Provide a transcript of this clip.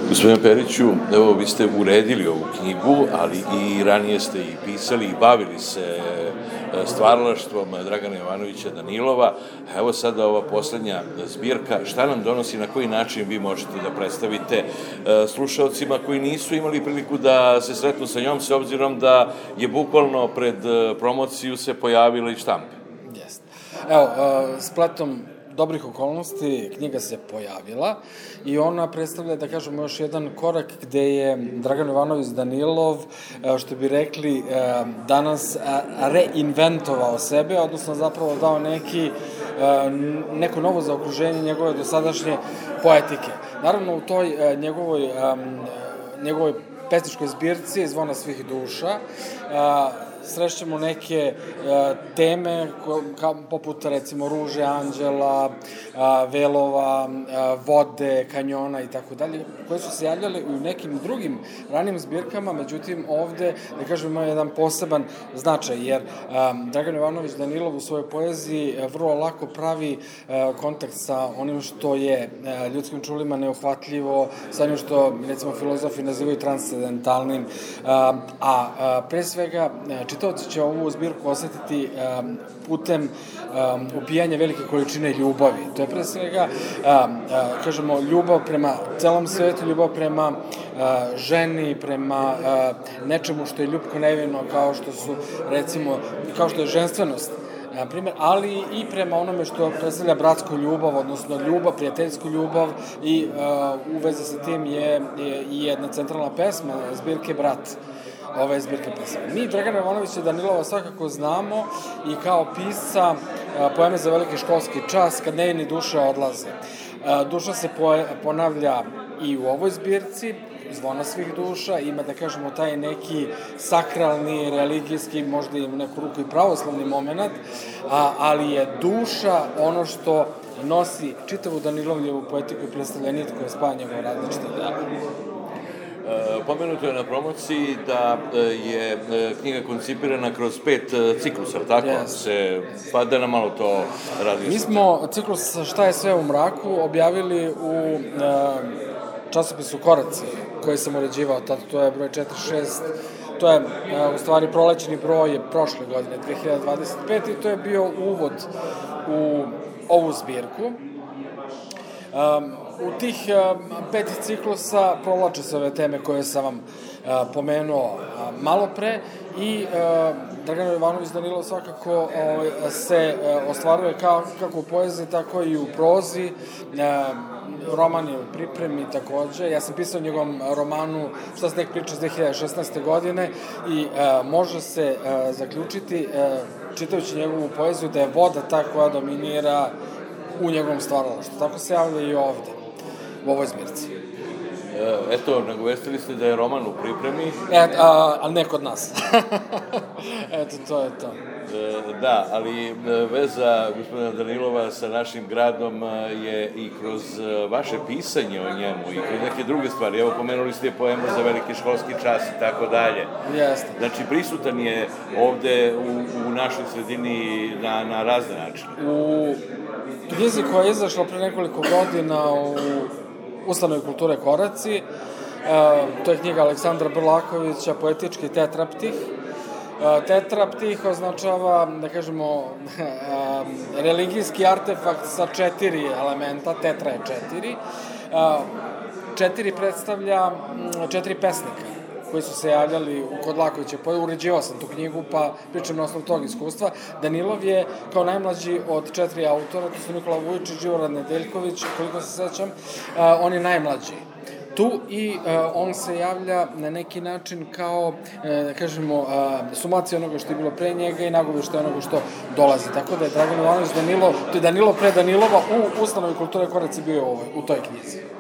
Gospodine Periću, evo, vi ste uredili ovu knjigu, ali i ranije ste i pisali i bavili se stvaralaštvom Dragana Jovanovića Danilova. Evo sada ova poslednja zbirka, šta nam donosi, na koji način vi možete da predstavite slušalcima koji nisu imali priliku da se sretnu sa njom, s obzirom da je bukvalno pred promociju se pojavila i štampe? Jeste. Evo, spletom dobrih okolnosti knjiga se pojavila i ona predstavlja, da kažemo, još jedan korak gde je Dragan Jovanović Danilov, što bi rekli danas, reinventovao sebe, odnosno zapravo dao neko novo zaokruženje njegove dosadašnje poetike. Naravno, u toj njegovoj pesničkoj zbirci Zvona svih duša srećemo neke teme poput, recimo, ruže, anđela, velova, vode, kanjona i tako dalje, koje su se javljale u nekim drugim ranijim zbirkama, međutim ovde, da kažem, ima jedan poseban značaj, jer Dragan Jovanović Danilov u svojoj poeziji vrlo lako pravi kontakt sa onim što je ljudskim čulima neuhvatljivo, sa onim što, recimo, filozofi nazivaju transcendentalnim, a pre svega čitaoci će ovu zbirku osetiti putem upijanja velike količine ljubavi. To je pre svega, kažemo, ljubav prema celom svetu, ljubav prema ženi, prema nečemu što je ljubko nevino, kao što su, recimo, kao što je ženstvenost, na primjer, ali i prema onome što predstavlja bratsku ljubav, odnosno ljubav, prijateljsku ljubav, i u vezi sa tim je i jedna centralna pesma zbirke Brat, ove zbirke pesama. Mi Dragana Jovanovića Danilova svakako znamo i kao pisca poeme za veliki školski čas, Kad nevini duše odlaze. Duša se ponavlja i u ovoj zbirci, Zvona svih duša, ima, da kažemo, taj neki sakralni, religijski, možda i neku ruku i pravoslavni moment, ali je duša ono što nosi čitavu Danilovljevu poetiku i predstavlja nit koja spaja njegove različite dela. Pomenuto je na promociji da je knjiga koncipirana kroz 5 ciklusa, tako? Pa da nam malo to radi. Mi smo ciklus Šta je sve u mraku objavili u časopisu Koraci, koji sam uređivao tada, to je broj 46, to je u stvari prolećeni broj prošle godine, 2025, i to je bio uvod u ovu zbirku. U tih 5 ciklusa provlače se ove teme koje sam vam pomenuo malo pre i Dragan Jovanović Danilov svakako se ostvaruje kako u poeziji, tako i u prozi. Roman je u pripremi takođe. Ja sam pisao njegovom romanu Šta se nek priča iz 2016. godine i može se zaključiti, čitajući njegovu poeziju, da je voda ta koja dominira u njegovom stvaralaštvu. Tako se javlja i ovde, u ovoj zbirci. Eto, nagovestili ste da je roman u pripremi. Ali ne kod nas. Eto, to je to. Da, ali veza gospodina Danilova sa našim gradom je i kroz vaše pisanje o njemu i kroz neke druge stvari. Evo, pomenuli ste poemu za veliki školski čas i tako dalje. Jeste. Znači, prisutan je ovde u našoj sredini na razne načine. U knjizi koja je izašla pre nekoliko godina u Ustanovi kulture Koraci, to je knjiga Aleksandra Brlakovića, Poetički tetraptih. Tetraptih označava, da kažemo, religijski artefakt sa 4 elementa, tetra je 4. 4 predstavlja 4 pesnika koji su se javljali kod Lakovića. Uređivao sam tu knjigu, pa pričam na osnovu tog iskustva. Danilov je kao najmlađi od 4 autora, to su Nikola Vujičić, Živorad Nedeljković, koliko se sećam, on je najmlađi tu i on se javlja na neki način kao, da kažemo, sumacija onoga što je bilo pre njega i nagoveštaj onoga što dolazi. Tako da je Dragan Jovanović Danilov, to je Danilov pre Danilova u Ustanovi kulture Koraci bio u toj knjizi.